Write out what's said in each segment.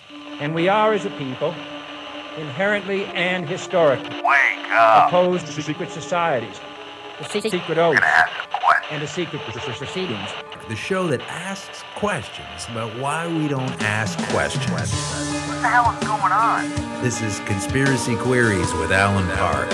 And we are, as a people, inherently and historically Wake up. opposed to secret societies, the secret oaths, and the secret proceedings. The show that asks questions about why we don't ask questions. What the hell is going on? This is Conspiracy Queries with Alan Park.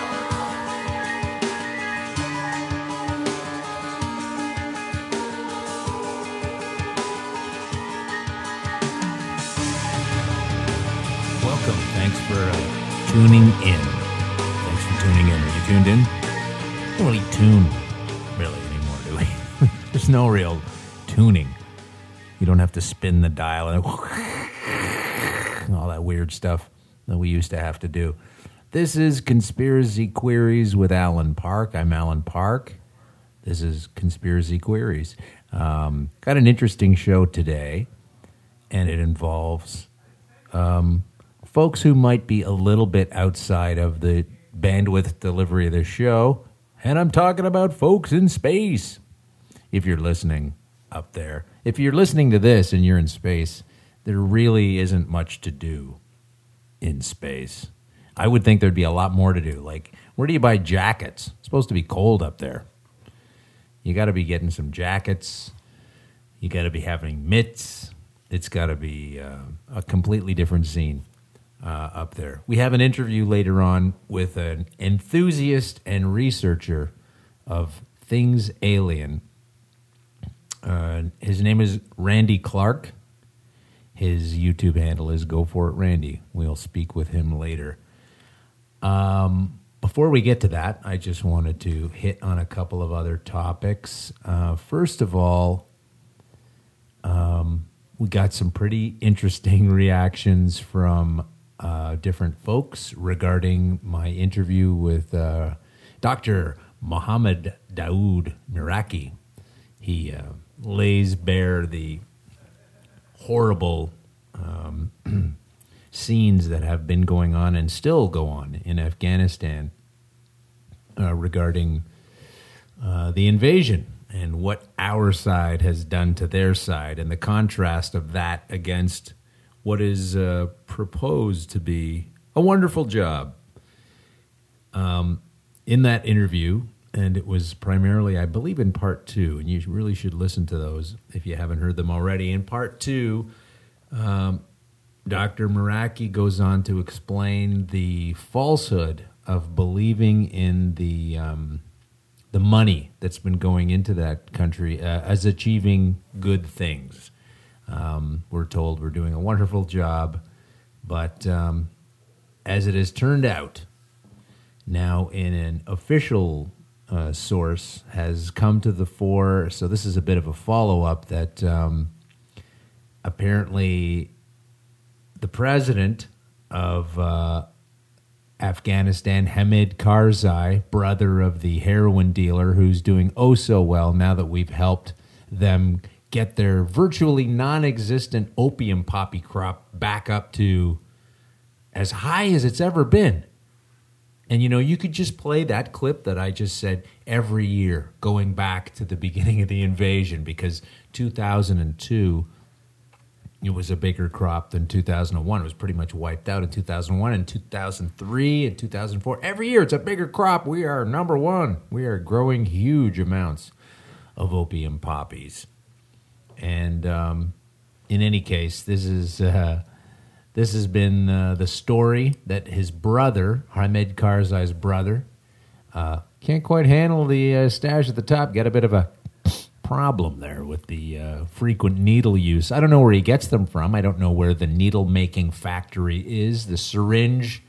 Welcome. Thanks for tuning in. Thanks for tuning in. Are you tuned in? We don't really tune really anymore, do we? There's no real tuning. You don't have to spin the dial and all that weird stuff that we used to have to do. This is Conspiracy Queries with Alan Park. I'm Alan Park. This is Conspiracy Queries. Got an interesting show today, and it involves folks who might be a little bit outside of the bandwidth delivery of the show, and I'm talking about folks in space. If you're listening up there, if you're listening to this and you're in space, there really isn't much to do in space. I would think there'd be a lot more to do. Like, where do you buy jackets? It's supposed to be cold up there. You got to be getting some jackets. You got to be having mitts. It's got to be a completely different scene up there. We have an interview later on with an enthusiast and researcher of things alien. His name is Randy Clark. His YouTube handle is Go For It Randy. We'll speak with him later. Before we get to that, I just wanted to hit on a couple of other topics. First of all, we got some pretty interesting reactions from different folks regarding my interview with Dr. Mohammed Daoud Meraki. He lays bare the horrible scenes that have been going on and still go on in Afghanistan regarding the invasion and what our side has done to their side, and the contrast of that against what is proposed to be a wonderful job. In that interview, and it was primarily, I believe, in part two, and you really should listen to those if you haven't heard them already. In part two, Dr. Meraki goes on to explain the falsehood of believing in the money that's been going into that country as achieving good things. We're told we're doing a wonderful job, but as it has turned out, now in an official source has come to the fore, so this is a bit of a follow-up, that apparently the president of Afghanistan, Hamid Karzai, brother of the heroin dealer who's doing oh so well now that we've helped them get their virtually non-existent opium poppy crop back up to as high as it's ever been. And, you know, you could just play that clip that I just said every year going back to the beginning of the invasion, because 2002, it was a bigger crop than 2001. It was pretty much wiped out in 2001 and 2003 and 2004. Every year it's a bigger crop. We are number one. We are growing huge amounts of opium poppies. And in any case, this has been the story that his brother, Hamid Karzai's brother, can't quite handle the stash at the top. Got a bit of a problem there with the frequent needle use. I don't know where he gets them from. I don't know where the needle-making factory is. The syringe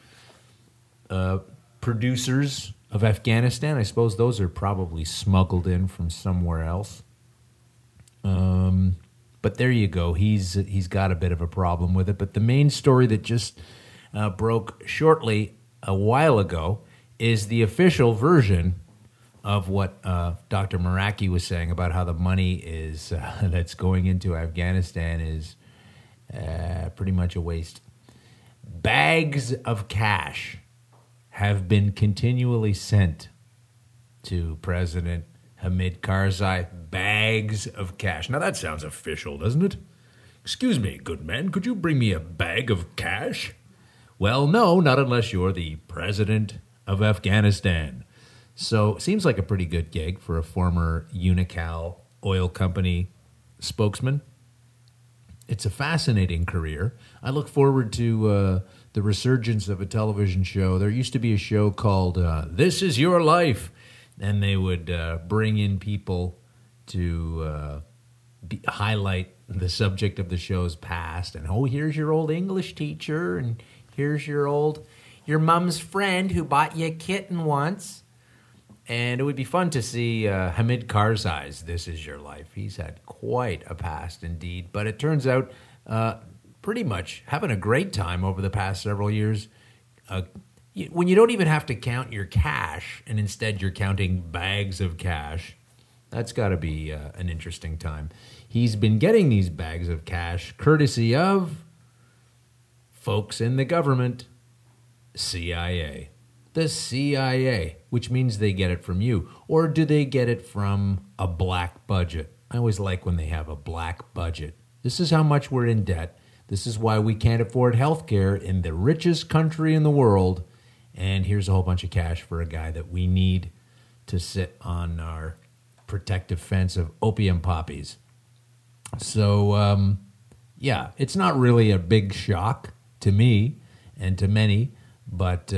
producers of Afghanistan, I suppose those are probably smuggled in from somewhere else. But there you go. He's got a bit of a problem with it. But the main story that just broke shortly a while ago is the official version of what Dr. Meraki was saying about how the money is that's going into Afghanistan is pretty much a waste. Bags of cash have been continually sent to President Hamid Karzai. Bags of cash. Now that sounds official, doesn't it? "Excuse me, good man, could you bring me a bag of cash?" Well, no, not unless you're the president of Afghanistan. So it seems like a pretty good gig for a former Unocal oil company spokesman. It's a fascinating career. I look forward to the resurgence of a television show. There used to be a show called This Is Your Life, and they would bring in people to highlight the subject of the show's past. And, oh, here's your old English teacher, and here's your mom's friend who bought you a kitten once. And it would be fun to see Hamid Karzai's This Is Your Life. He's had quite a past indeed. But it turns out pretty much having a great time over the past several years. When you don't even have to count your cash, and instead you're counting bags of cash, that's got to be an interesting time. He's been getting these bags of cash courtesy of folks in the government, CIA. The CIA, which means they get it from you. Or do they get it from a black budget? I always like when they have a black budget. This is how much we're in debt. This is why we can't afford health care in the richest country in the world. And here's a whole bunch of cash for a guy that we need to sit on our protective fence of opium poppies. So, yeah, it's not really a big shock to me and to many, but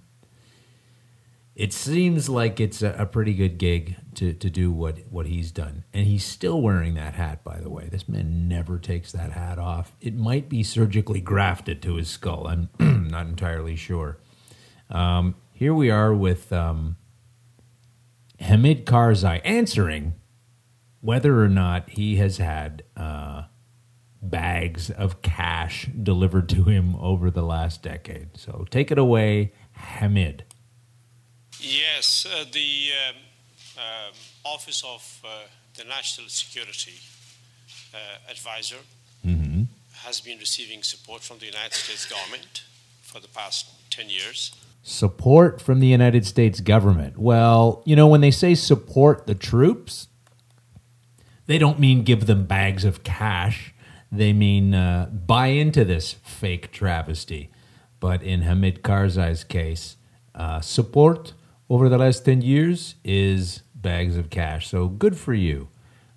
it seems like it's a pretty good gig to do what he's done. And he's still wearing that hat, by the way. This man never takes that hat off. It might be surgically grafted to his skull. I'm not entirely sure. Here we are with Hamid Karzai answering whether or not he has had bags of cash delivered to him over the last decade. So take it away, Hamid. Yes, the Office of the National Security Advisor has been receiving support from the United States government for the past 10 years. Support from the United States government. Well, you know, when they say support the troops, they don't mean give them bags of cash. They mean buy into this fake travesty. But in Hamid Karzai's case, support over the last 10 years is bags of cash. So good for you.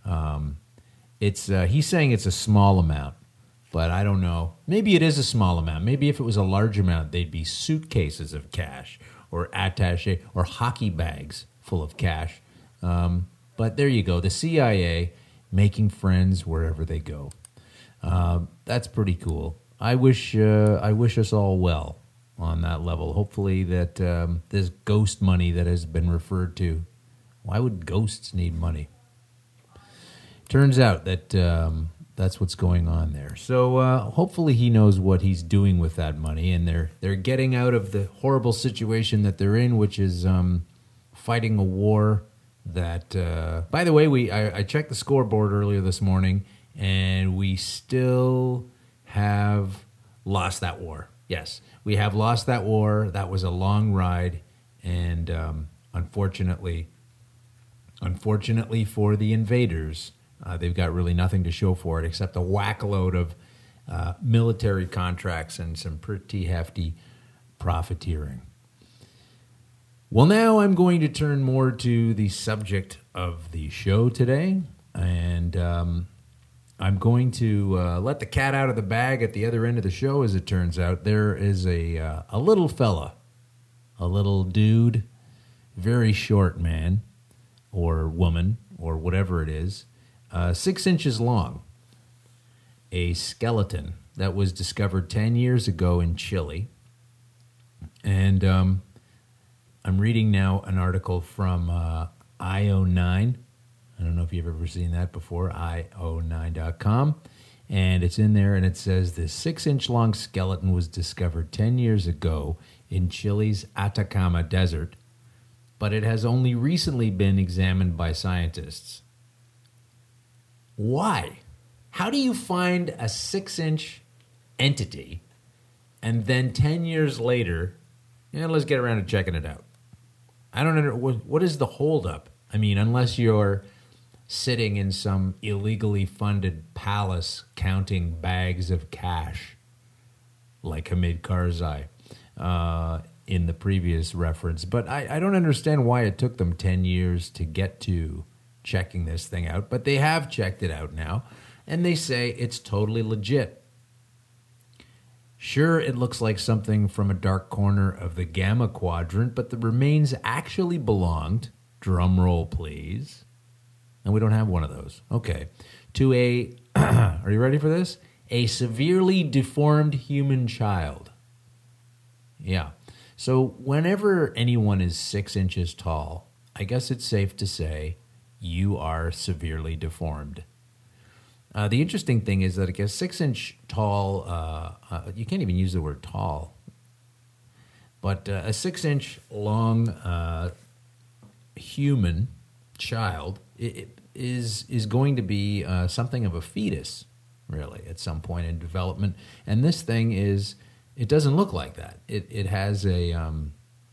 He's saying it's a small amount, but I don't know. Maybe it is a small amount. Maybe if it was a large amount, they'd be suitcases of cash or attaché or hockey bags full of cash. But there you go. The CIA making friends wherever they go. That's pretty cool. I wish us all well on that level. Hopefully that this ghost money that has been referred to. Why would ghosts need money? Turns out that that's what's going on there. So hopefully he knows what he's doing with that money, and they're getting out of the horrible situation that they're in, which is fighting a war that, by the way, I checked the scoreboard earlier this morning, and we still have lost that war. Yes, we have lost that war. That was a long ride, and unfortunately for the invaders, they've got really nothing to show for it except a whackload of military contracts and some pretty hefty profiteering. Well, now I'm going to turn more to the subject of the show today, and I'm going to let the cat out of the bag at the other end of the show, as it turns out. There is a little fella, a little dude, very short man or woman or whatever it is, 6 inches long, a skeleton that was discovered 10 years ago in Chile. And I'm reading now an article from IO9. I don't know if you've ever seen that before, io9.com. And it's in there, and it says this 6-inch-long skeleton was discovered 10 years ago in Chile's Atacama Desert, but it has only recently been examined by scientists. Why? How do you find a 6-inch entity, and then 10 years later, let's get around to checking it out? I don't know. What is the holdup? I mean, unless you're sitting in some illegally funded palace counting bags of cash, like Hamid Karzai in the previous reference. But I don't understand why it took them 10 years to get to checking this thing out. But they have checked it out now, and they say it's totally legit. Sure, it looks like something from a dark corner of the Gamma Quadrant, but the remains actually belonged, drum roll please, and we don't have one of those. Okay, to a, are you ready for this? A severely deformed human child. Yeah, so whenever anyone is 6 inches tall, I guess it's safe to say you are severely deformed. The interesting thing is that a 6 inch tall, you can't even use the word tall, but a 6 inch long human child is going to be something of a fetus, really, at some point in development. And this thing it doesn't look like that. It has a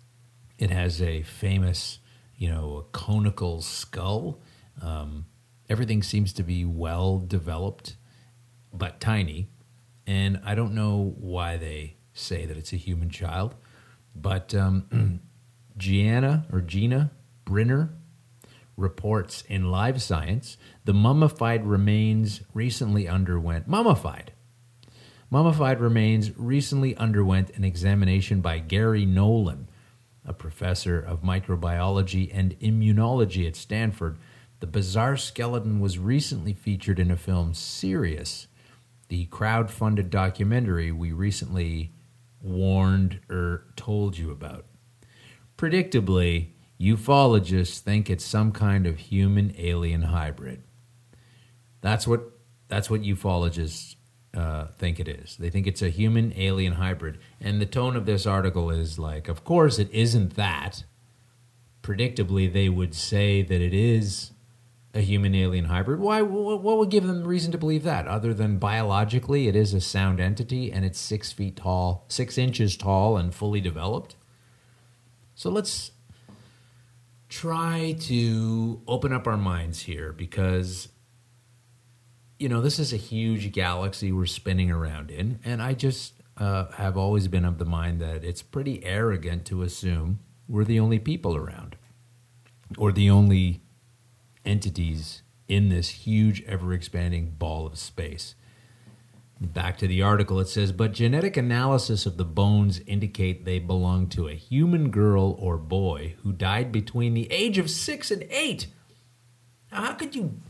famous, conical skull. Everything seems to be well developed, but tiny. And I don't know why they say that it's a human child, but Gina Brinner reports in Live Science the mummified remains recently underwent an examination by Gary Nolan, a professor of microbiology and immunology at Stanford. The bizarre skeleton was recently featured in a film, Sirius, the crowd-funded documentary we recently warned or told you about. Predictably, ufologists think it's some kind of human-alien hybrid. That's what ufologists think it is. They think it's a human-alien hybrid. And the tone of this article is like, of course it isn't that. Predictably, they would say that it is a human-alien hybrid. Why? What would give them reason to believe that, other than biologically it is a sound entity and it's 6 inches tall and fully developed? So let's try to open up our minds here, because this is a huge galaxy we're spinning around in, and I just have always been of the mind that it's pretty arrogant to assume we're the only people around, or the only entities in this huge, ever-expanding ball of space. Back to the article, it says, but genetic analysis of the bones indicate they belong to a human girl or boy who died between the age of 6 and 8. Now, how could you...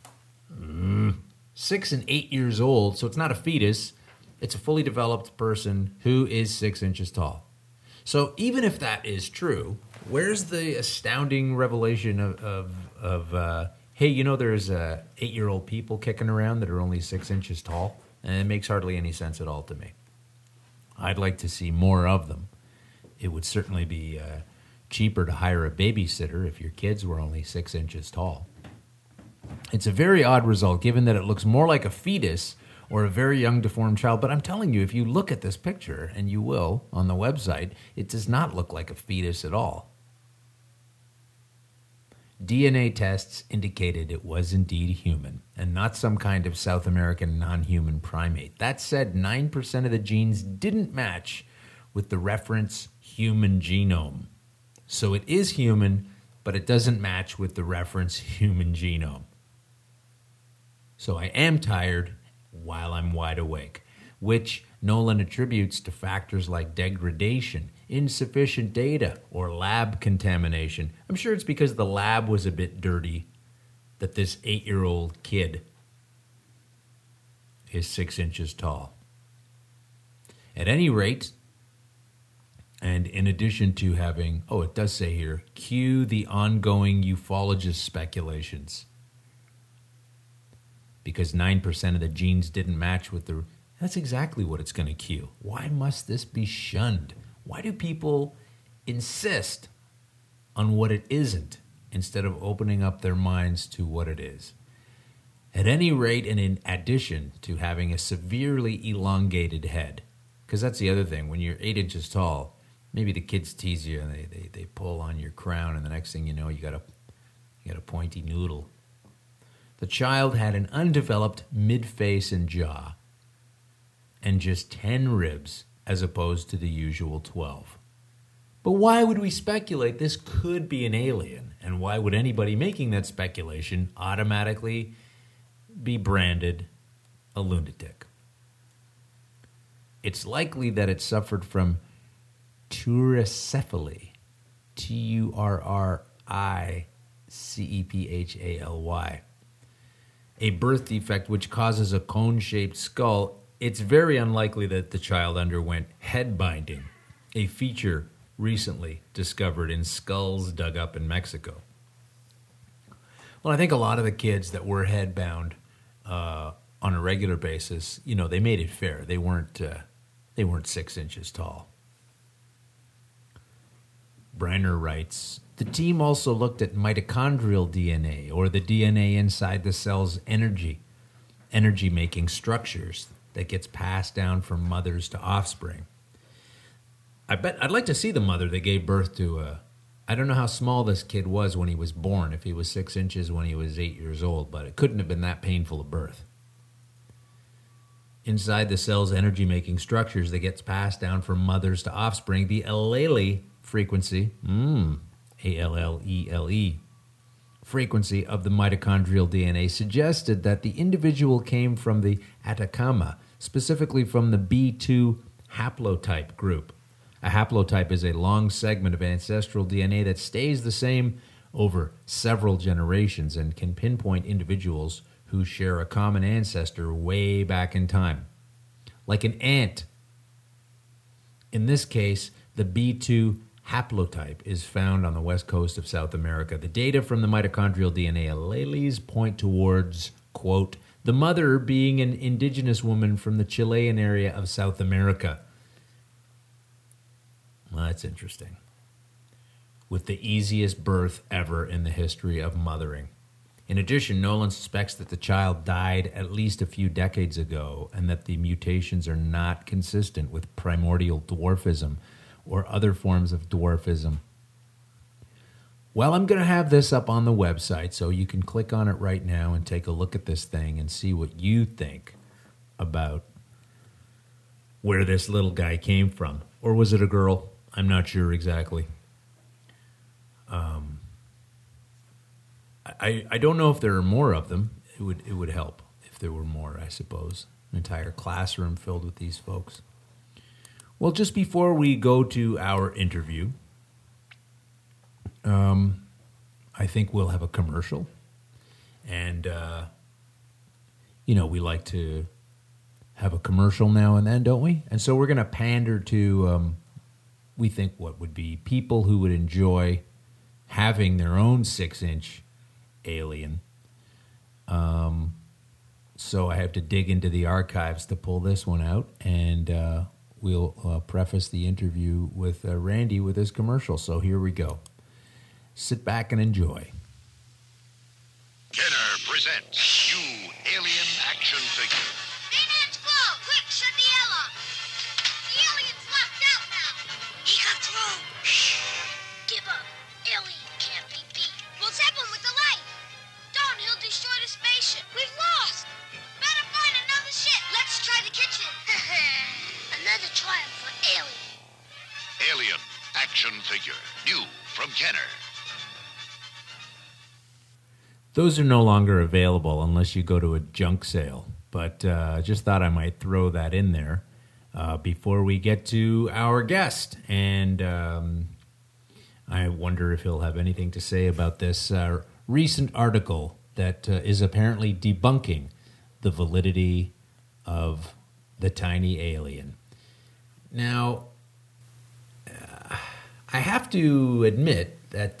6 and 8 years old, so it's not a fetus, it's a fully developed person who is 6 inches tall. So even if that is true, where's the astounding revelation of hey, there's 8-year-old people kicking around that are only 6 inches tall? And it makes hardly any sense at all to me. I'd like to see more of them. It would certainly be cheaper to hire a babysitter if your kids were only 6 inches tall. It's a very odd result, given that it looks more like a fetus or a very young deformed child. But I'm telling you, if you look at this picture, and you will on the website, it does not look like a fetus at all. DNA tests indicated it was indeed human, and not some kind of South American non-human primate. That said, 9% of the genes didn't match with the reference human genome. So it is human, but it doesn't match with the reference human genome. So I am tired while I'm wide awake, which Nolan attributes to factors like degradation, insufficient data, or lab contamination. I'm sure it's because the lab was a bit dirty that this 8-year-old kid is 6 inches tall. At any rate, and in addition to having, it does say here, cue the ongoing ufologist speculations. Because 9% of the genes didn't match with the... That's exactly what it's going to cue. Why must this be shunned? Why do people insist on what it isn't instead of opening up their minds to what it is? At any rate, and in addition to having a severely elongated head, because that's the other thing, when you're 8 inches tall, maybe the kids tease you and they pull on your crown, and the next thing you know, you got a pointy noodle. The child had an undeveloped midface and jaw, and just 10 ribs as opposed to the usual 12. But why would we speculate this could be an alien? And why would anybody making that speculation automatically be branded a lunatic? It's likely that it suffered from turricephaly, Turricephaly, a birth defect which causes a cone-shaped skull. It's very unlikely that the child underwent head binding, a feature recently discovered in skulls dug up in Mexico. Well, I think a lot of the kids that were head bound on a regular basis, they made it fair. They weren't 6 inches tall. Briner writes, the team also looked at mitochondrial DNA, or the DNA inside the cell's energy-making structures that gets passed down from mothers to offspring. I'd like to see the mother that gave birth to I don't know how small this kid was when he was born, if he was 6 inches when he was 8 years old, but it couldn't have been that painful a birth. Inside the cell's energy-making structures that gets passed down from mothers to offspring, the allele frequency, A-L-L-E-L-E, frequency of the mitochondrial DNA suggested that the individual came from the Atacama, specifically from the B2 haplotype group. A haplotype is a long segment of ancestral DNA that stays the same over several generations and can pinpoint individuals who share a common ancestor way back in time. Like an ant. In this case, the B2 haplotype is found on the west coast of South America. The data from the mitochondrial DNA alleles point towards, quote, the mother being an indigenous woman from the Chilean area of South America. Well, that's interesting. With the easiest birth ever in the history of mothering. In addition, Nolan suspects that the child died at least a few decades ago and that the mutations are not consistent with primordial dwarfism or other forms of dwarfism. Well, I'm going to have this up on the website, so you can click on it right now and take a look at this thing and see what you think about where this little guy came from. Or was it a girl? I'm not sure exactly. I don't know if there are more of them. It would help if there were more, I suppose. An entire classroom filled with these folks. Well, just before we go to our interview, I think we'll have a commercial. And, we like to have a commercial now and then, don't we? And so we're going to pander to, we think, what would be people who would enjoy having their own 6-inch alien. So I have to dig into the archives to pull this one out, and we'll preface the interview with Randy with his commercial. So here we go. Sit back and enjoy. Kenner presents new alien action figure. Bayman's glow! Quick, shut the L off! The alien's locked out now! He got through! Shh! Give up. Alien can't be beat. We'll zap him with the light! Don't, he'll destroy the spaceship! We've lost! Better find another ship! Let's try the kitchen! Another triumph for Alien. Alien action figure. New from Kenner. Those are no longer available unless you go to a junk sale. But just thought I might throw that in there before we get to our guest. And I wonder if he'll have anything to say about this recent article that is apparently debunking the validity of the tiny alien. Now, I have to admit that,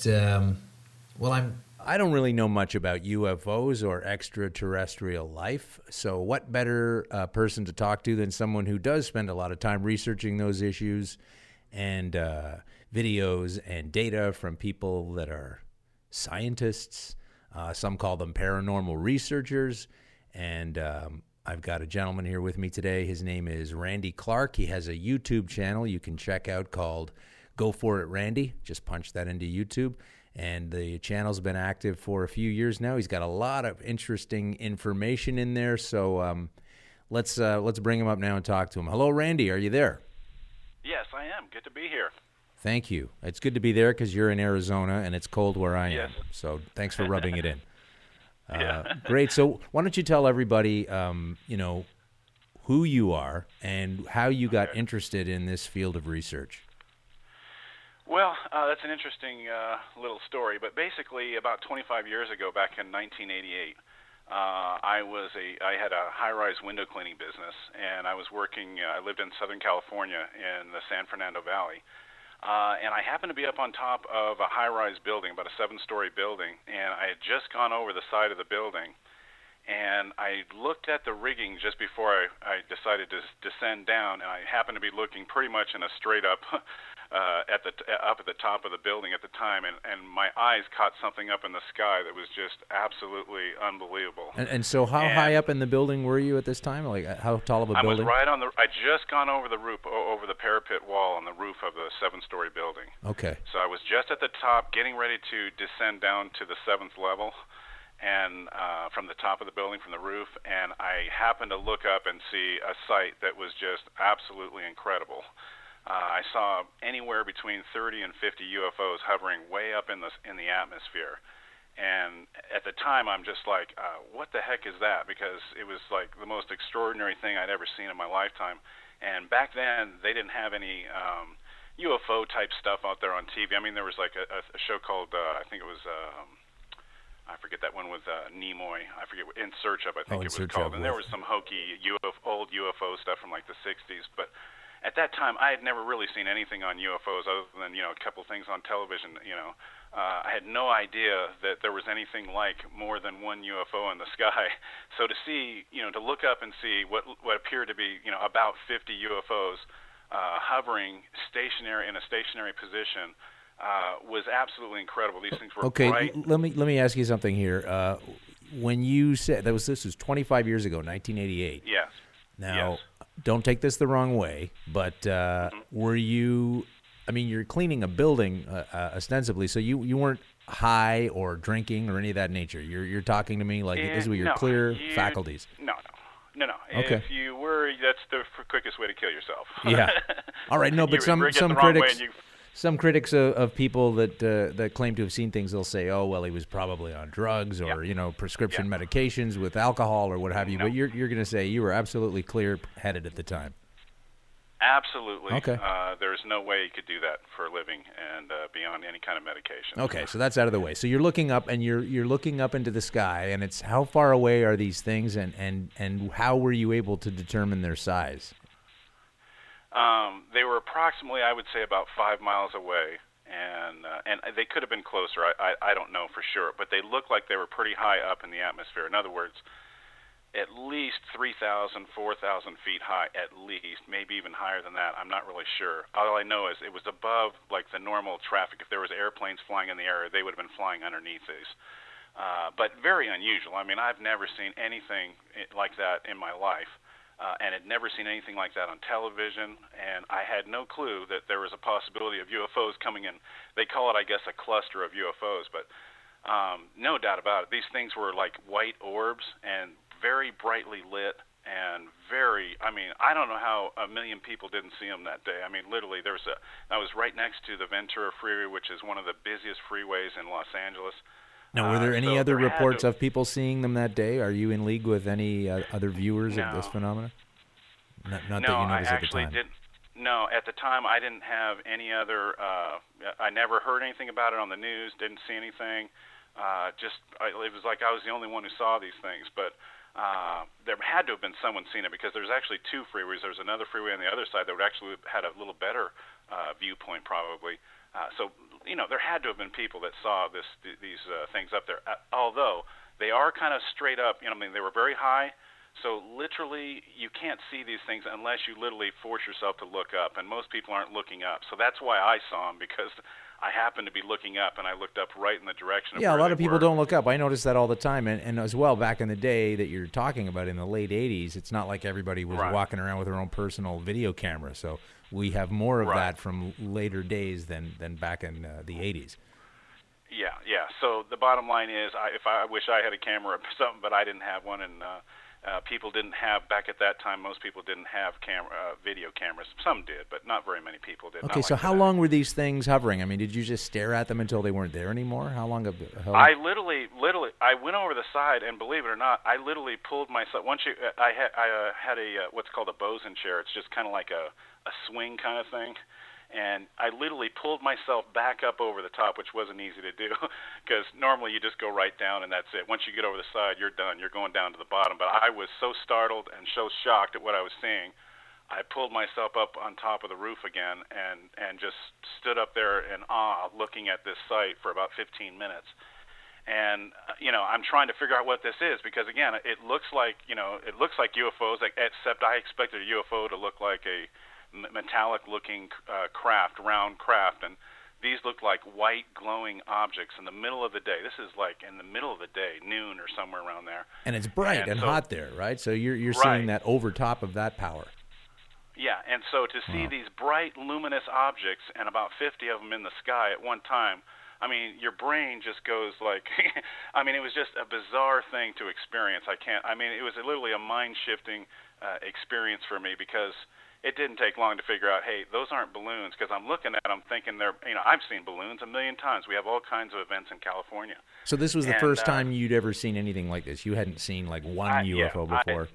I don't really know much about UFOs or extraterrestrial life, so what better person to talk to than someone who does spend a lot of time researching those issues and videos and data from people that are scientists. Some call them paranormal researchers, and I've got a gentleman here with me today. His name is Randy Clark. He has a YouTube channel you can check out called Go For It Randy. Just punch that into YouTube. And the channel's been active for a few years now. He's got a lot of interesting information in there. So let's bring him up now and talk to him. Hello, Randy. Are you there? Yes, I am. Good to be here. Thank you. It's good to be there because you're in Arizona and it's cold where I am. Yes. So thanks for rubbing it in. Yeah. Great. So why don't you tell everybody, who you are and how you got interested in this field of research? Well, that's an interesting little story. But basically, about 25 years ago, back in 1988, I had a high-rise window cleaning business, and I was working. I lived in Southern California in the San Fernando Valley, and I happened to be up on top of a high-rise building, about a 7-story building, and I had just gone over the side of the building, and I looked at the rigging just before I decided to descend down, and I happened to be looking pretty much in a straight-up up at the top of the building at the time, and my eyes caught something up in the sky that was just absolutely unbelievable. And so how high up in the building were you at this time? Like how tall of a building? I was right on I just gone over the roof, over the parapet wall on the roof of the 7-story building. Okay. So I was just at the top, getting ready to descend down to the 7th level, and from the top of the building, from the roof, and I happened to look up and see a sight that was just absolutely incredible. I saw anywhere between 30 and 50 UFOs hovering way up in the atmosphere, and at the time I'm just like, what the heck is that? Because it was like the most extraordinary thing I'd ever seen in my lifetime. And back then they didn't have any UFO type stuff out there on TV. I mean, there was like a show called I think it was I forget that one with Nimoy. I forget, In Search Of, I think it was called. And there was some hokey old UFO stuff from like the 60s, but at that time, I had never really seen anything on UFOs other than, a couple things on television. I had no idea that there was anything like more than one UFO in the sky. So to see, to look up and see what appeared to be, about 50 UFOs hovering in a stationary position was absolutely incredible. These things were bright. Let me ask you something here. When you said this was 25 years ago, 1988. Yes. Now, don't take this the wrong way, but were you? I mean, you're cleaning a building ostensibly, so you weren't high or drinking or any of that nature. You're talking to me like this is with your clear faculties. No. Okay. If you were, that's the quickest way to kill yourself. Yeah. All right. No, but some critics of people that claim to have seen things, they'll say, "Oh, well, he was probably on drugs or prescription medications with alcohol or what have you." No. But you're going to say you were absolutely clear-headed at the time. Absolutely. Okay. There's no way you could do that for a living and be on any kind of medication. Okay, so that's out of the way. So you're looking up and you're looking up into the sky, and it's how far away are these things, and how were you able to determine their size? They were approximately, I would say, about 5 miles away, and they could have been closer. I don't know for sure, but they looked like they were pretty high up in the atmosphere. In other words, at least 3,000, 4,000 feet high, at least, maybe even higher than that. I'm not really sure. All I know is it was above like the normal traffic. If there was airplanes flying in the air, they would have been flying underneath these. But very unusual. I mean, I've never seen anything like that in my life. And had never seen anything like that on television, and I had no clue that there was a possibility of UFOs coming in. They call it, I guess, a cluster of UFOs, but no doubt about it. These things were like white orbs and very brightly lit and I don't know how a million people didn't see them that day. I mean, literally, I was right next to the Ventura Freeway, which is one of the busiest freeways in Los Angeles. Now, were there any other reports of people seeing them that day? Are you in league with any other viewers of this phenomenon? Not that you noticed at the time. No, at the time I didn't have any other. I never heard anything about it on the news. Didn't see anything. It was like I was the only one who saw these things. But there had to have been someone seen it because there's actually 2 freeways. There's another freeway on the other side that would actually had a little better viewpoint probably. So there had to have been people that saw these things up there. Although they are kind of straight up. They were very high. So literally, you can't see these things unless you literally force yourself to look up. And most people aren't looking up. So that's why I saw them, because I happened to be looking up, and I looked up right in the direction of where a lot of people were. don't look up. I noticed that all the time. And as well, back in the day that you're talking about in the late 80s, it's not like everybody was walking around with their own personal video camera. So we have more of that from later days than back in the 80s. Yeah. So the bottom line is, I wish I had a camera or something, but I didn't have one, and people didn't have, back at that time, most people didn't have video cameras. Some did, but not very many people did. Okay, so how long were these things hovering? I mean, did you just stare at them until they weren't there anymore? How long? I literally, I went over the side, and believe it or not, I literally pulled myself. I had a what's called a Bosun chair. It's just kind of like a swing kind of thing. And I literally pulled myself back up over the top, which wasn't easy to do, because normally you just go right down and that's it. Once you get over the side, you're done. You're going down to the bottom. But I was so startled and so shocked at what I was seeing, I pulled myself up on top of the roof again and just stood up there in awe looking at this site for about 15 minutes. And, I'm trying to figure out what this is because, again, it looks like UFOs, except I expected a UFO to look like a metallic-looking round craft, and these look like white glowing objects in the middle of the day. This is like in the middle of the day, noon or somewhere around there. And it's bright and hot there, right? So you're right. seeing that over top of that power. Yeah, and so to see these bright, luminous objects and about 50 of them in the sky at one time, I mean, your brain just goes like, it was just a bizarre thing to experience. It was literally a mind-shifting experience for me because it didn't take long to figure out, hey, those aren't balloons, because I'm looking at them thinking I've seen balloons a million times. We have all kinds of events in California. So this was the first time you'd ever seen anything like this? You hadn't seen like one UFO before?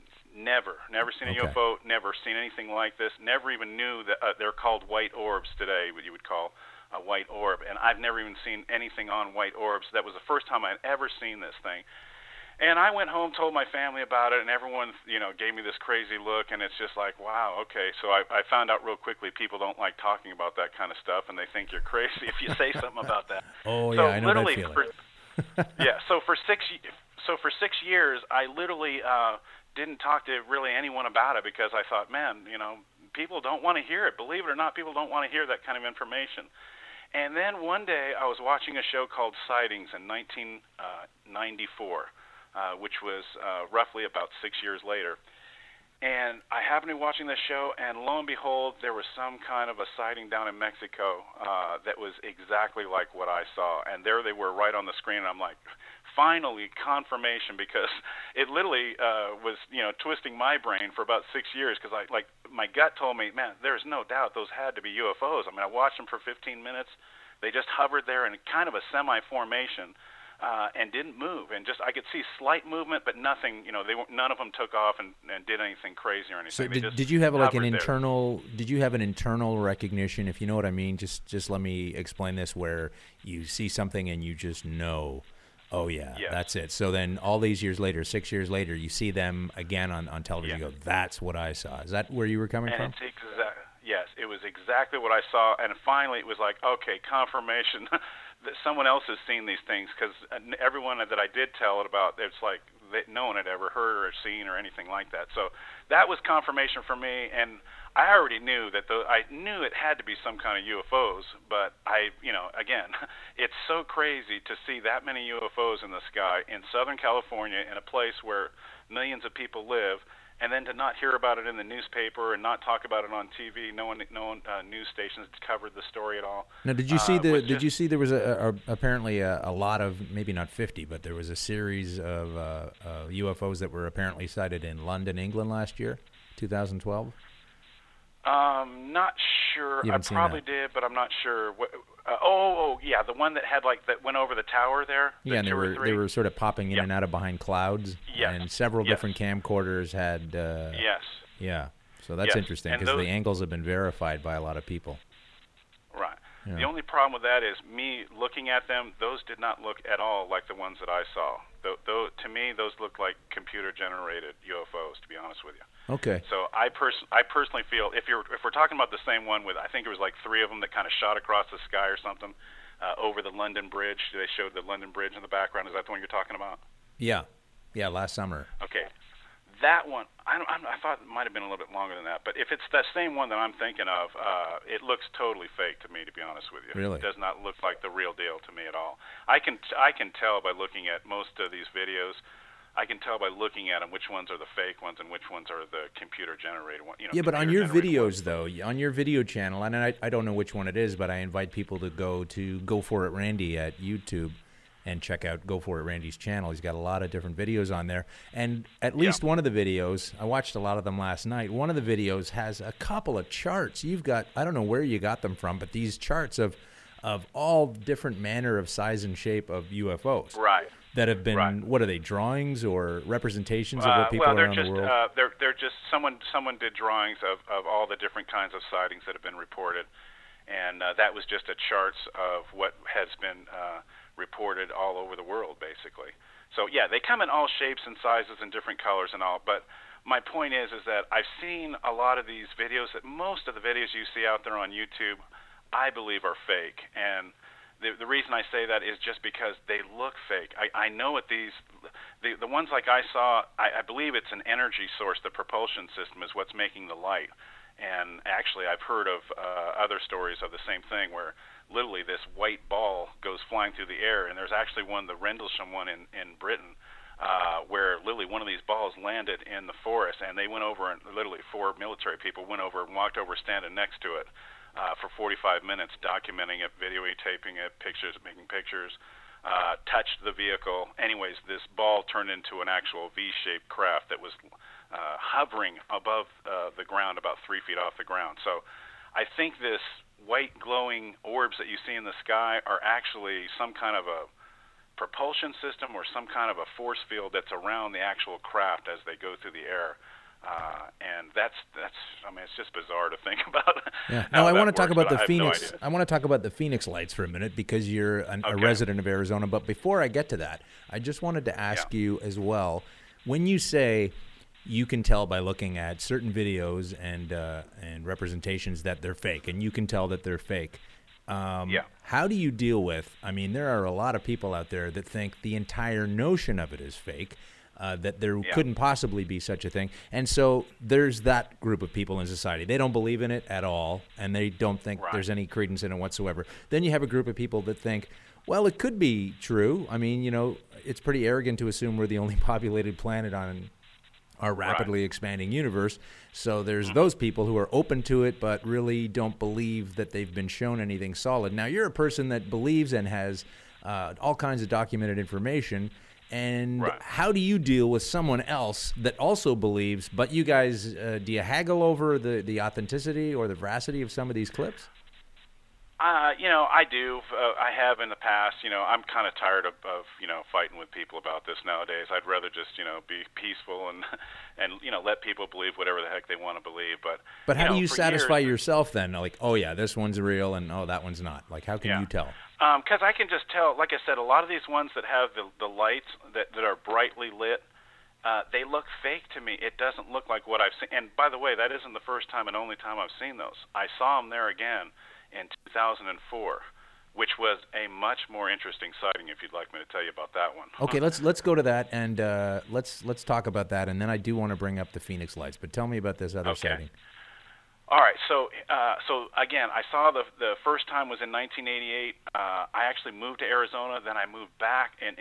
Never seen a UFO, never seen anything like this, never even knew that they're called white orbs today, what you would call a white orb, and I've never even seen anything on white orbs. That was the first time I'd ever seen this thing. And I went home, told my family about it, and everyone, gave me this crazy look, and it's just like, wow, okay. So I found out real quickly people don't like talking about that kind of stuff, and they think you're crazy if you say something about that. Oh, yeah, I know that feeling. So for 6 years, I literally didn't talk to really anyone about it because I thought, man, people don't want to hear it. Believe it or not, people don't want to hear that kind of information. And then one day I was watching a show called Sightings in 1994. Which was roughly about 6 years later. And I happened to be watching this show, and lo and behold, there was some kind of a sighting down in Mexico that was exactly like what I saw. And there they were right on the screen, and I'm like, finally, confirmation, because it literally was, twisting my brain for about 6 years, because my gut told me, man, there's no doubt those had to be UFOs. I watched them for 15 minutes. They just hovered there in kind of a semi-formation. And didn't move, and I could see slight movement, but nothing. None of them took off and did anything crazy or anything. So did you have like an internal? Did you have an internal recognition, if you know what I mean? Just let me explain this, where you see something and you just know, oh yeah, that's it. So then all these years later, 6 years later, you see them again on television. You go, that's what I saw. Is that where you were coming from? Yes, it was exactly what I saw, and finally it was like, okay, confirmation. That someone else has seen these things, because everyone that I did tell it about, it's like no one had ever heard or seen or anything like that. So that was confirmation for me, and I already knew that I knew it had to be some kind of UFOs, but again, it's so crazy to see that many UFOs in the sky in Southern California in a place where millions of people live. And then to not hear about it in the newspaper and not talk about it on TV, no news stations covered the story at all. Now, did you see Did you see there was apparently a lot of, maybe not 50, but there was a series of UFOs that were apparently sighted in London, England last year, 2012? Not sure. I probably did, but I'm not sure. Yeah, the one that had that went over the tower there. Yeah, and they were sort of popping in and out of behind clouds. Yes. And several different camcorders had. Yes. Yeah, so that's interesting because the angles have been verified by a lot of people. Right. Yeah. The only problem with that is me looking at them. Those did not look at all like the ones that I saw. To me, those look like computer-generated UFOs. To be honest with you. Okay. So I personally feel if we're talking about the same one with, I think it was like 3 of them that kind of shot across the sky or something over the London Bridge. They showed the London Bridge in the background. Is that the one you're talking about? Yeah, last summer. Okay. That one, I thought it might have been a little bit longer than that. But if it's that same one that I'm thinking of, it looks totally fake to me, to be honest with you. Really? It does not look like the real deal to me at all. I can tell by looking at most of these videos. I can tell by looking at them which ones are the fake ones and which ones are the computer-generated ones. Yeah, but on your videos, though, on your video channel, and I don't know which one it is, but I invite people to go to Go For It Randy at YouTube and check out Go For It Randy's channel. He's got a lot of different videos on there. And at least one of the videos, I watched a lot of them last night, one of the videos has a couple of charts. You've got, I don't know where you got them from, but these charts of all different manner of size and shape of UFOs. Right. That have been, what are they, drawings or representations of what people around the world? They're just, someone did drawings of all the different kinds of sightings that have been reported. And that was just a charts of what has been reported all over the world, basically. So, yeah, they come in all shapes and sizes and different colors and all. But my point is that I've seen a lot of these videos, that most of the videos you see out there on YouTube, I believe are fake. And the reason I say that is just because they look fake. I know what the ones like I saw, I believe it's an energy source. The propulsion system is what's making the light. And actually, I've heard of other stories of the same thing where literally this white ball goes flying through the air. And there's actually one, the Rendlesham one in Britain, where literally one of these balls landed in the forest. And they went over, and literally 4 military people went over and walked over standing next to it for 45 minutes, documenting it, videotaping it, making pictures, touched the vehicle. Anyways, this ball turned into an actual V-shaped craft that was hovering above the ground, about 3 feet off the ground. So I think this white glowing orbs that you see in the sky are actually some kind of a propulsion system or some kind of a force field that's around the actual craft as they go through the air. And that's I mean, it's just bizarre to think about. Yeah. Now I want to talk about the Phoenix. I want to talk about the Phoenix lights for a minute because you're a resident of Arizona. But before I get to that, I just wanted to ask you as well, when you say you can tell by looking at certain videos and representations that they're fake, and you can tell that they're fake. How do you deal with? I mean, there are a lot of people out there that think the entire notion of it is fake. That there couldn't possibly be such a thing. And so there's that group of people in society. They don't believe in it at all, and they don't think there's any credence in it whatsoever. Then you have a group of people that think, well, it could be true. I mean, you know, it's pretty arrogant to assume we're the only populated planet on our rapidly expanding universe. So there's those people who are open to it but really don't believe that they've been shown anything solid. Now, you're a person that believes and has all kinds of documented information. And how do you deal with someone else that also believes, but you guys, do you haggle over the authenticity or the veracity of some of these clips? You know, I do. I have in the past. You know, I'm kind of tired of fighting with people about this nowadays. I'd rather just, be peaceful and let people believe whatever the heck they want to believe. But how do you satisfy yourself then? Like, oh, yeah, this one's real and, oh, that one's not. Like, how can you tell? Because I can just tell, like I said, a lot of these ones that have the lights that are brightly lit, they look fake to me. It doesn't look like what I've seen. And by the way, that isn't the first time and only time I've seen those. I saw them there again in 2004, which was a much more interesting sighting, if you'd like me to tell you about that one. Okay, let's go to that, and let's talk about that, and then I do want to bring up the Phoenix lights. But tell me about this other sighting. All right, so again, I saw the first time was in 1988. I actually moved to Arizona. Then I moved back in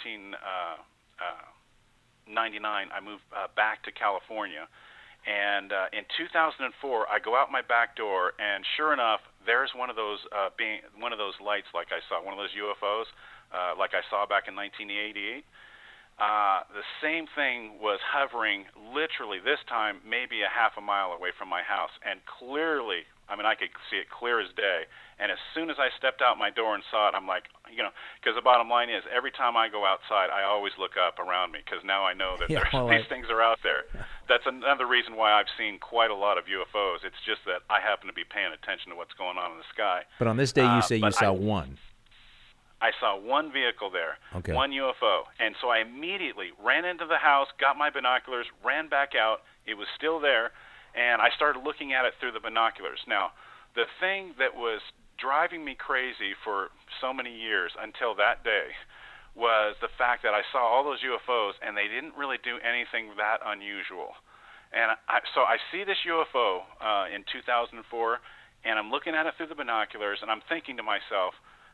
1999. I moved back to California, and in 2004, I go out my back door, and sure enough, there's one of those lights, like I saw, one of those UFOs, like I saw back in 1988. The same thing was hovering literally this time maybe a half a mile away from my house, and clearly, I mean, I could see it clear as day. And as soon as I stepped out my door and saw it, I'm like, because the bottom line is every time I go outside, I always look up around me because now I know that these things are out there. That's another reason why I've seen quite a lot of UFOs. It's just that I happen to be paying attention to what's going on in the sky. But on this day, you say you saw one. I saw one vehicle there, one UFO. And so I immediately ran into the house, got my binoculars, ran back out. It was still there, and I started looking at it through the binoculars. Now, the thing that was driving me crazy for so many years until that day was the fact that I saw all those UFOs, and they didn't really do anything that unusual. And so I see this UFO in 2004, and I'm looking at it through the binoculars, and I'm thinking to myself,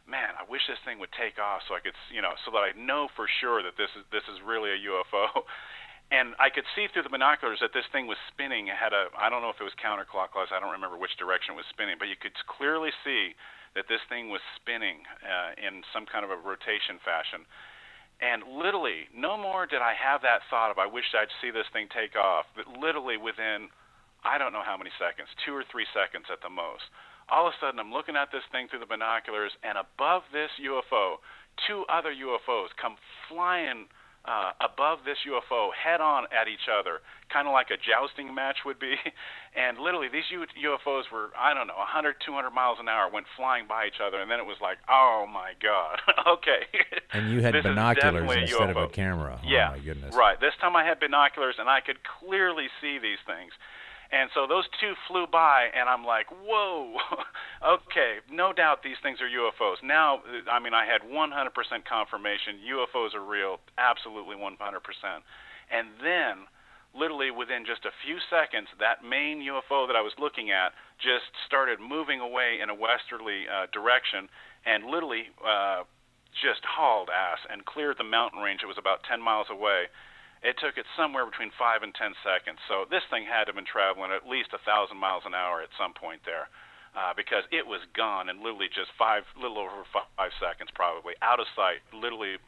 man, I wish this thing would take off so I could, so that I know for sure that this is really a UFO. And I could see through the binoculars that this thing was spinning. It had I don't know if it was counterclockwise. I don't remember which direction it was spinning, but you could clearly see that this thing was spinning in some kind of a rotation fashion. And literally, no more did I have that thought of, I wish I'd see this thing take off, but literally within, I don't know how many seconds, 2 or 3 seconds at the most, all of a sudden I'm looking at this thing through the binoculars, and above this UFO, 2 other UFOs come flying above this UFO head-on at each other, kind of like a jousting match would be. And literally, these UFOs were, 100, 200 miles an hour, went flying by each other, and then it was like, oh, my God, okay. And you had this binoculars instead of a camera. Yeah, oh, my goodness. Right. This time I had binoculars, and I could clearly see these things. And so those 2 flew by, and I'm like, whoa, okay, no doubt these things are UFOs. Now, I had 100% confirmation UFOs are real, absolutely 100%. And then, literally within just a few seconds, that main UFO that I was looking at just started moving away in a westerly direction and literally just hauled ass and cleared the mountain range. It was about 10 miles away. It took it somewhere between 5 and 10 seconds. So this thing had to have been traveling at least 1,000 miles an hour at some point there, because it was gone in literally just little over 5 seconds, probably out of sight. Literally,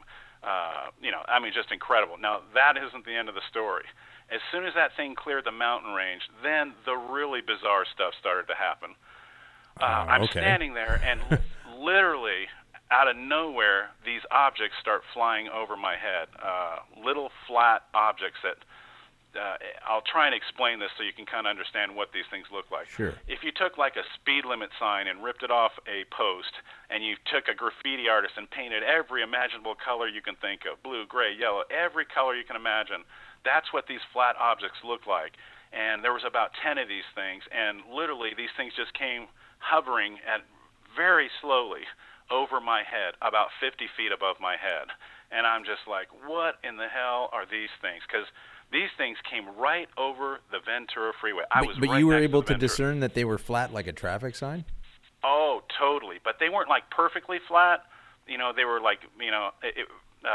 just incredible. Now that isn't the end of the story. As soon as that thing cleared the mountain range, then the really bizarre stuff started to happen. I'm standing there, and literally, out of nowhere, these objects start flying over my head. Little flat objects that I'll try and explain this so you can kind of understand what these things look like. Sure. If you took like a speed limit sign and ripped it off a post, and you took a graffiti artist and painted every imaginable color you can think of, blue, gray, yellow, every color you can imagine, that's what these flat objects look like. And there was about 10 of these things, and literally these things just came hovering at very slowly over my head, about 50 feet above my head. And I'm just like, what in the hell are these things? Because these things came right over the Ventura Freeway. But you were able to discern that they were flat like a traffic sign? Oh, totally. But they weren't like perfectly flat. They were like, it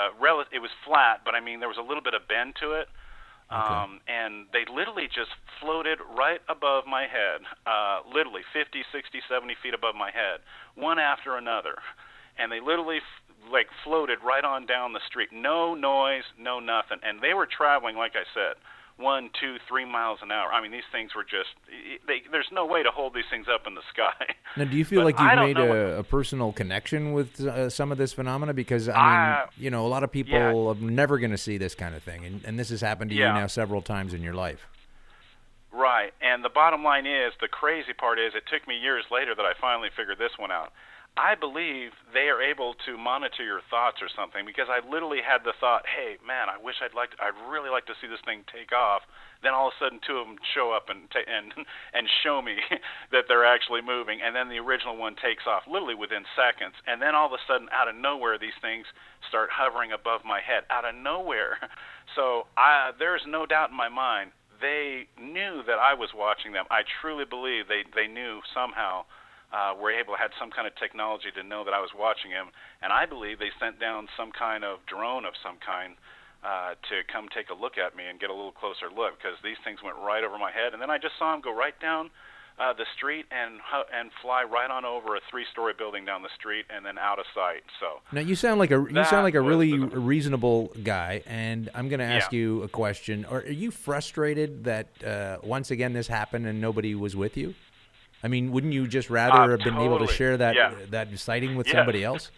was flat, but there was a little bit of bend to it. Okay. And they literally just floated right above my head, literally 50, 60, 70 feet above my head, one after another. And they literally floated right on down the street. No noise, no nothing. And they were traveling, like I said, 1, 2, 3 miles an hour. These things were just, there's no way to hold these things up in the sky. Now, do you feel like you've made a personal connection with some of this phenomena? Because, a lot of people are never going to see this kind of thing, and this has happened to you now several times in your life. Right, and the bottom line is, the crazy part is, it took me years later that I finally figured this one out. I believe they are able to monitor your thoughts or something, because I literally had the thought, hey, man, I'd really like to see this thing take off. Then all of a sudden 2 of them show up and show me that they're actually moving, and then the original one takes off literally within seconds. And then all of a sudden, out of nowhere, these things start hovering above my head, out of nowhere. So there's no doubt in my mind, they knew that I was watching them. I truly believe they knew somehow. Had some kind of technology to know that I was watching him, and I believe they sent down some kind of drone of some kind to come take a look at me and get a little closer look, because these things went right over my head, and then I just saw them go right down the street and fly right on over a 3-story building down the street and then out of sight. So now you sound like a really reasonable guy, and I'm going to ask you a question. Are you frustrated that once again this happened and nobody was with you? Wouldn't you just rather have been able to share that sighting with somebody else?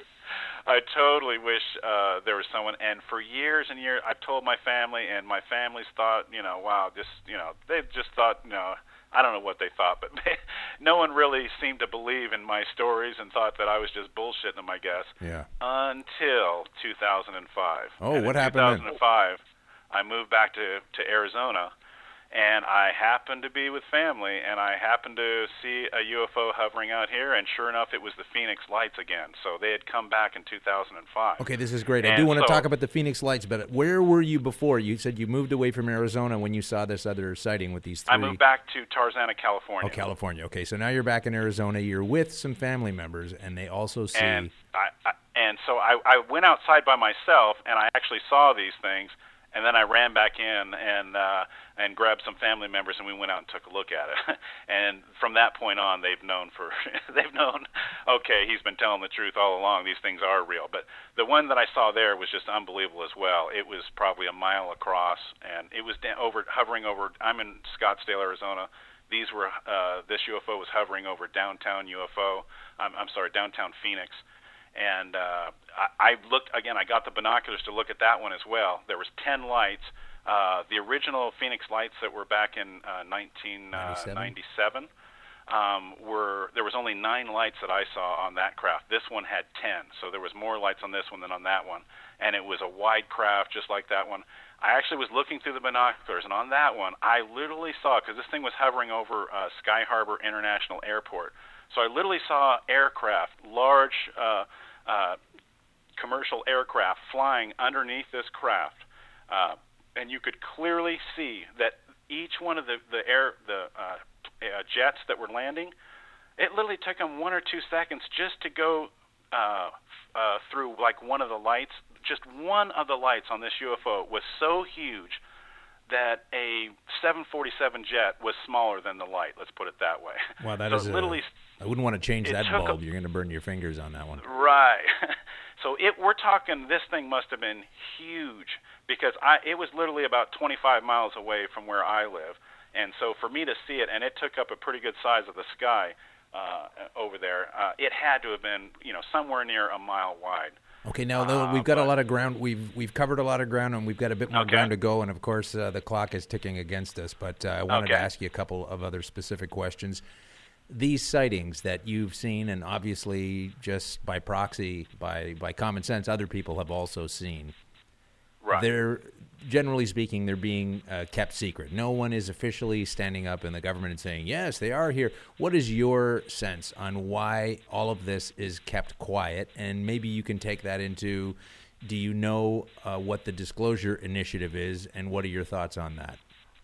I totally wish there was someone. And for years and years, I've told my family, and my family's thought, wow, they've just thought, I don't know what they thought, but no one really seemed to believe in my stories and thought that I was just bullshitting them, I guess. Yeah. Until 2005. Oh, what happened then? 2005, I moved back to Arizona. and I happened to be with family, and I happened to see a UFO hovering out here, and sure enough, it was the Phoenix Lights again. So they had come back in 2005. Okay, this is great. I And do want to so- talk about the Phoenix Lights, but where were you before? You said you moved away from Arizona when you saw this other sighting with these three. I moved back to Tarzana, California. Oh, California. Okay, so now you're back in Arizona. You're with some family members, and they also see. And so I went outside by myself, and I actually saw these things, and then I ran back in and grabbed some family members, and we went out and took a look at it. And from that point on, they've known, okay, he's been telling the truth all along. These things are real. But the one that I saw there was just unbelievable as well. It was probably a mile across, and it was hovering over. I'm in Scottsdale, Arizona. This UFO was hovering over downtown downtown Phoenix. And I looked again. I got the binoculars to look at that one as well. There was 10 lights. The original Phoenix Lights that were back in 1997 there was only 9 lights that I saw on that craft. This one had 10, so there was more lights on this one than on that one. And it was a wide craft, just like that one. I actually was looking through the binoculars, and on that one, I literally saw, because this thing was hovering over Sky Harbor International Airport. So I literally saw aircraft, large commercial aircraft flying underneath this craft, and you could clearly see that each one of the jets that were landing, it literally took them 1 or 2 seconds just to go through like one of the lights. Just one of the lights on this UFO was so huge that a 747 jet was smaller than the light. Let's put it that way. Wow, that so is literally. I wouldn't want to change that took bulb. You're going to burn your fingers on that one. Right. So we're talking. This thing must have been huge because it was literally about 25 miles away from where I live, and so for me to see it, and it took up a pretty good size of the sky over there. It had to have been, somewhere near a mile wide. Okay, now though we've got a lot of ground. We've covered a lot of ground, and we've got a bit more ground to go. And of course, the clock is ticking against us. But I wanted to ask you a couple of other specific questions. These sightings that you've seen, and obviously just by proxy, by common sense, other people have also seen. Right. They're, generally speaking, they're being kept secret. No one is officially standing up in the government and saying, yes, they are here. What is your sense on why all of this is kept quiet? And maybe you can take that into, do you know what the disclosure initiative is, and what are your thoughts on that?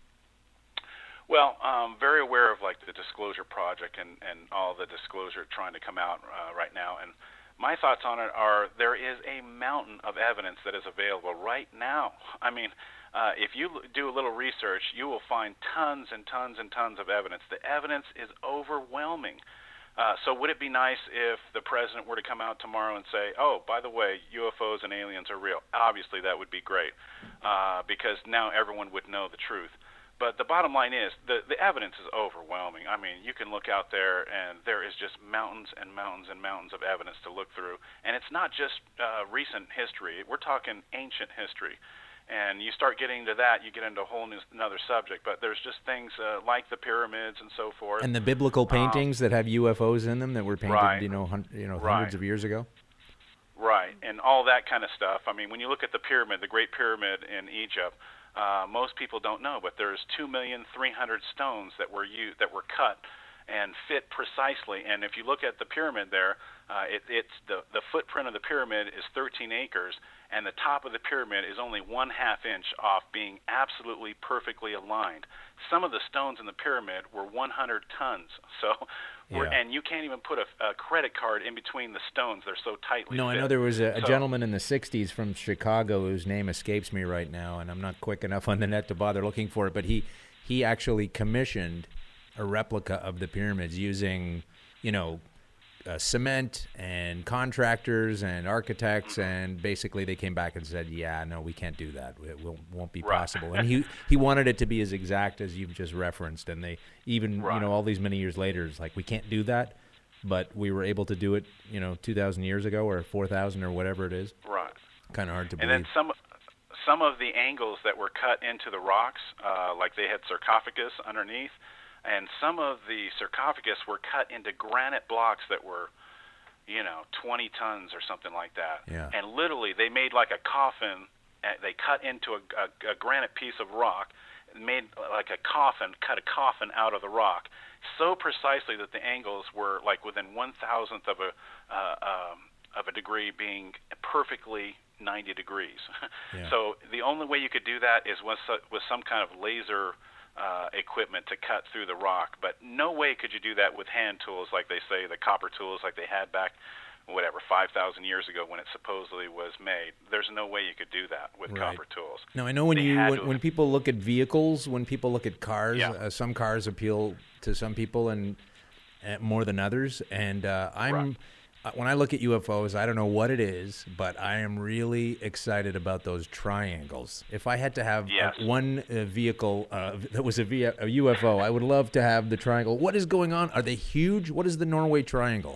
Well, I'm very aware of the Disclosure Project and all the disclosure trying to come out right now. And my thoughts on it are there is a mountain of evidence that is available right now. I mean, if you do a little research, you will find tons and tons and tons of evidence. The evidence is overwhelming. So would it be nice if the president were to come out tomorrow and say, oh, by the way, UFOs and aliens are real? Obviously, that would be great because now everyone would know the truth. But the bottom line is the evidence is overwhelming. I mean, you can look out there, and there is just mountains and mountains and mountains of evidence to look through. And it's not just recent history. We're talking ancient history. And you start getting to that, you get into a whole another subject. But there's just things like the pyramids and so forth. And the biblical paintings that have UFOs in them that were painted, right. Hundreds of years ago? Right, and all that kind of stuff. I mean, when you look at the pyramid, the Great Pyramid in Egypt, most people don't know, but there's 2,300,000 stones that were cut and fit precisely. And if you look at the pyramid there, it's the footprint of the pyramid is 13 acres, and the top of the pyramid is only 1/2 inch off being absolutely perfectly aligned. Some of the stones in the pyramid were 100 tons. So. Yeah. And you can't even put a credit card in between the stones. They're so tightly fit. I know there was a gentleman in the 60s from Chicago whose name escapes me right now, and I'm not quick enough on the net to bother looking for it, but he actually commissioned a replica of the pyramids using, cement and contractors and architects, and basically they came back and said, yeah, no, we can't do that. It won't be possible. And he wanted it to be as exact as you've just referenced, and they even, all these many years later, it's like, we can't do that, but we were able to do it, 2,000 years ago or 4,000 or whatever it is. Right. Kind of hard to believe. And then some of the angles that were cut into the rocks, like they had sarcophagus underneath, and some of the sarcophagus were cut into granite blocks that were, 20 tons or something like that. Yeah. And literally, they made like a coffin. They cut into a granite piece of rock. made like a coffin, cut a coffin out of the rock, so precisely that the angles were like within 1,000th of a degree being perfectly 90 degrees. Yeah. So the only way you could do that is with some kind of laser equipment to cut through the rock, but no way could you do that with hand tools like they say, the copper tools like they had back, 5,000 years ago when it supposedly was made. There's no way you could do that with copper tools. Now, I know when people look at vehicles, when people look at cars, some cars appeal to some people and more than others, and when I look at UFOs, I don't know what it is, but I am really excited about those triangles. If I had to have one vehicle that was a UFO, I would love to have the triangle. What is going on? Are they huge? What is the Norway Triangle?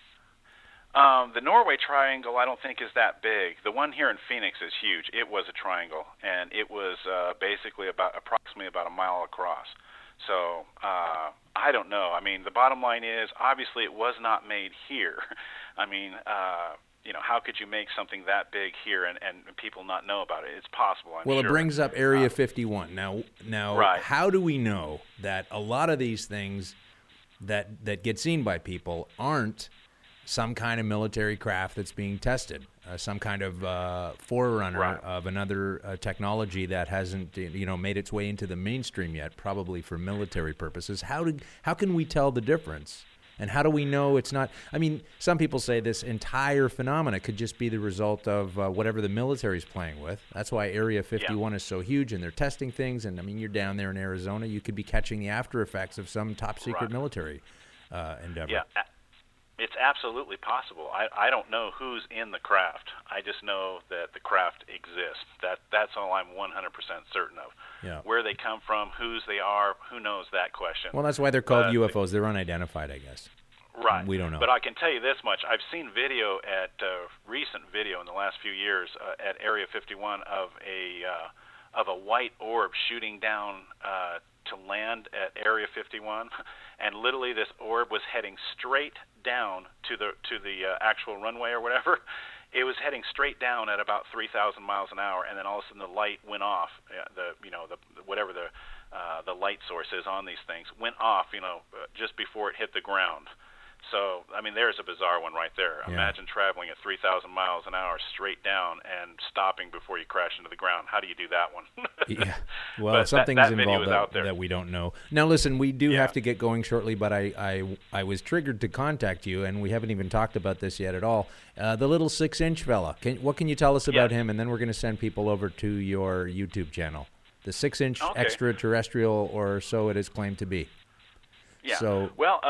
The Norway Triangle, I don't think is that big. The one here in Phoenix is huge. It was a triangle, and it was basically approximately about a mile across. So I don't know. I mean, the bottom line is, obviously, it was not made here. I mean, how could you make something that big here and people not know about it? It's possible, I'm sure. Well, it brings up Area 51. Now, how do we know that a lot of these things that get seen by people aren't some kind of military craft that's being tested, some kind of forerunner of another technology that hasn't, made its way into the mainstream yet, probably for military purposes? How can we tell the difference? And how do we know it's not? I mean, some people say this entire phenomena could just be the result of whatever the military's playing with. That's why Area 51 is so huge, and they're testing things. And, I mean, you're down there in Arizona. You could be catching the after effects of some top-secret military endeavor. Yeah. It's absolutely possible. I don't know who's in the craft. I just know that the craft exists. That's all I'm 100% certain of. Yeah. Where they come from, whose they are, who knows that question. Well, that's why they're called UFOs. They're unidentified, I guess. Right. We don't know. But I can tell you this much. I've seen recent video in the last few years at Area 51 of a white orb shooting down to land at Area 51, and literally this orb was heading straight down to the actual runway or whatever. It was heading straight down at about 3,000 miles an hour, and then all of a sudden the light went off. Whatever the light source is on these things went off. Just before it hit the ground. So, I mean, there's a bizarre one right there. Yeah. Imagine traveling at 3,000 miles an hour straight down and stopping before you crash into the ground. How do you do that one? Yeah. Well, something's involved that we don't know. Now, listen, we do have to get going shortly, but I was triggered to contact you, and we haven't even talked about this yet at all. The little 6-inch fella. What can you tell us about him? And then we're going to send people over to your YouTube channel. The 6-inch extraterrestrial, or so it is claimed to be. Yeah. So,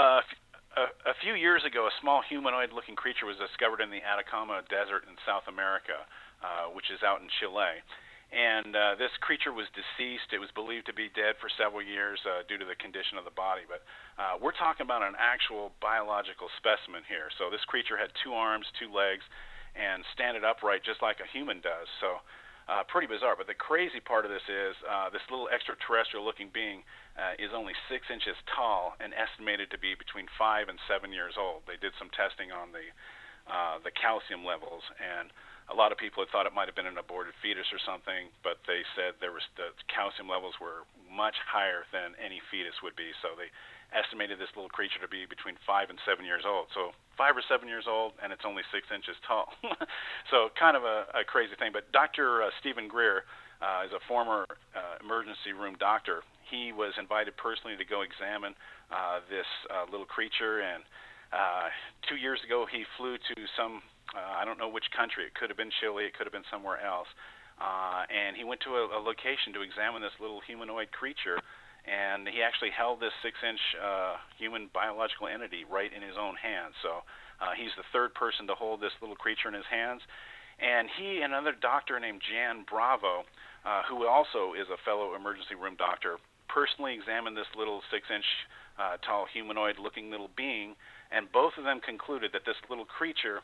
a few years ago, a small humanoid-looking creature was discovered in the Atacama Desert in South America, which is out in Chile. And this creature was deceased. It was believed to be dead for several years due to the condition of the body. But we're talking about an actual biological specimen here. So this creature had 2 arms, 2 legs, and standing upright just like a human does. So pretty bizarre. But the crazy part of this is this little extraterrestrial-looking being is only 6 inches tall and estimated to be between 5 and 7 years old. They did some testing on the calcium levels, and a lot of people had thought it might have been an aborted fetus or something, but they said the calcium levels were much higher than any fetus would be. So they estimated this little creature to be between 5 and 7 years old. So 5 or 7 years old, and it's only 6 inches tall. So kind of a crazy thing. But Dr. Stephen Greer is a former emergency room doctor. He was invited personally to go examine this little creature, and 2 years ago he flew to some, I don't know which country. It could have been Chile. It could have been somewhere else. And he went to a location to examine this little humanoid creature, and he actually held this 6-inch human biological entity right in his own hands. So he's the third person to hold this little creature in his hands. And he and another doctor named Jan Bravo, who also is a fellow emergency room doctor, personally examined this little 6-inch tall humanoid-looking little being, and both of them concluded that this little creature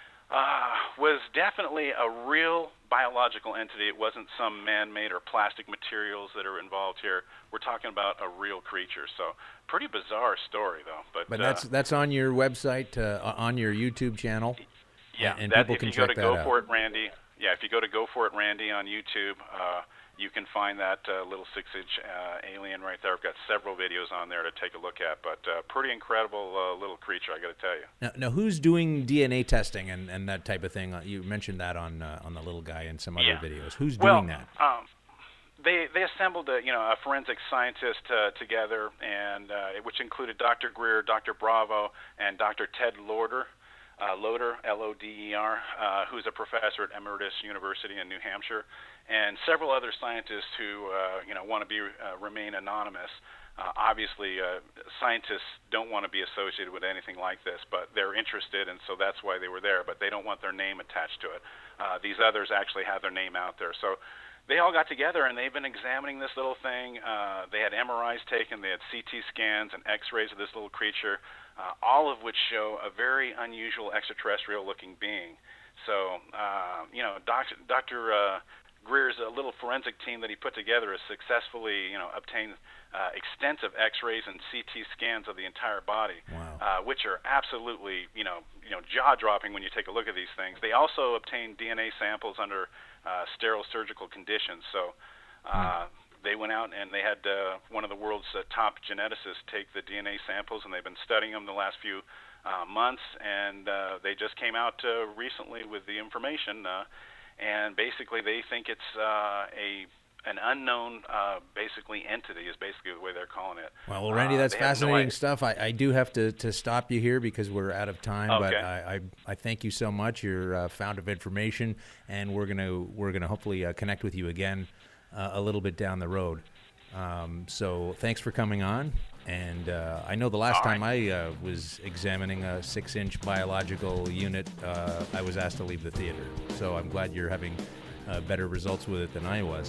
was definitely a real biological entity. It wasn't some man-made or plastic materials that are involved here. We're talking about a real creature. So pretty bizarre story, though. But that's on your website, on your YouTube channel. Yeah, and people can check that out. Go For It Randy. Yeah, if you go to Go For It Randy on YouTube, you can find that little 6-inch alien right there. I've got several videos on there to take a look at, but pretty incredible little creature, I got to tell you. Now, who's doing DNA testing and that type of thing? You mentioned that on the little guy in some other videos. Who's doing that? They assembled a forensic scientist together, and which included Dr. Greer, Dr. Bravo, and Dr. Ted Loder, Loder, who's a professor at Emeritus University in New Hampshire, and several other scientists who want to remain anonymous. Obviously, scientists don't want to be associated with anything like this, but they're interested, and so that's why they were there. But they don't want their name attached to it. These others actually have their name out there, so. They all got together, and they've been examining this little thing. They had MRIs taken. They had CT scans and X-rays of this little creature, all of which show a very unusual extraterrestrial-looking being. So, Dr. Greer's little forensic team that he put together has successfully, obtained extensive X-rays and CT scans of the entire body, which are absolutely, jaw-dropping when you take a look at these things. They also obtained DNA samples under sterile surgical conditions. So they went out and they had one of the world's top geneticists take the DNA samples, and they've been studying them the last few months, and they just came out recently with the information, and basically they think it's an unknown, basically, entity is basically the way they're calling it. Well, Randy, that's fascinating stuff. I do have to stop you here because we're out of time. Okay. But I thank you so much. You're a fount of information, and we're gonna hopefully connect with you again a little bit down the road. So thanks for coming on. And I know the last time I was examining a 6-inch biological unit, I was asked to leave the theater. So I'm glad you're having better results with it than I was.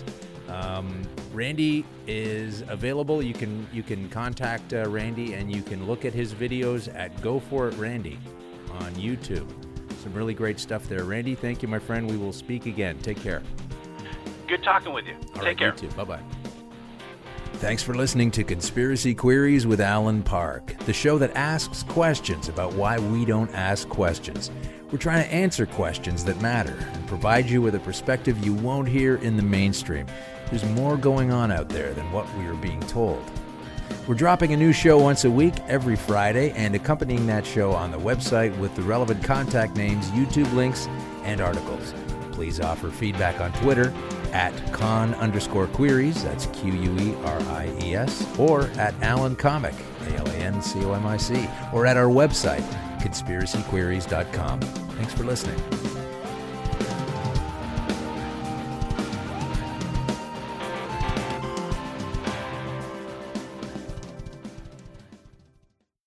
Randy is available. You can contact Randy, and you can look at his videos at Go For It Randy on YouTube. Some really great stuff there. Randy, thank you, my friend. We will speak again. Take care. Good talking with you. Take care. You too. Bye-bye. Thanks for listening to Conspiracy Queries with Alan Park, the show that asks questions about why we don't ask questions. We're trying to answer questions that matter and provide you with a perspective you won't hear in the mainstream. There's more going on out there than what we are being told. We're dropping a new show once a week, every Friday, and accompanying that show on the website with the relevant contact names, YouTube links, and articles. Please offer feedback on Twitter at @con_queries, that's QUERIES, or at Alan Comic, ALANCOMIC, or at our website, conspiracyqueries.com. Thanks for listening.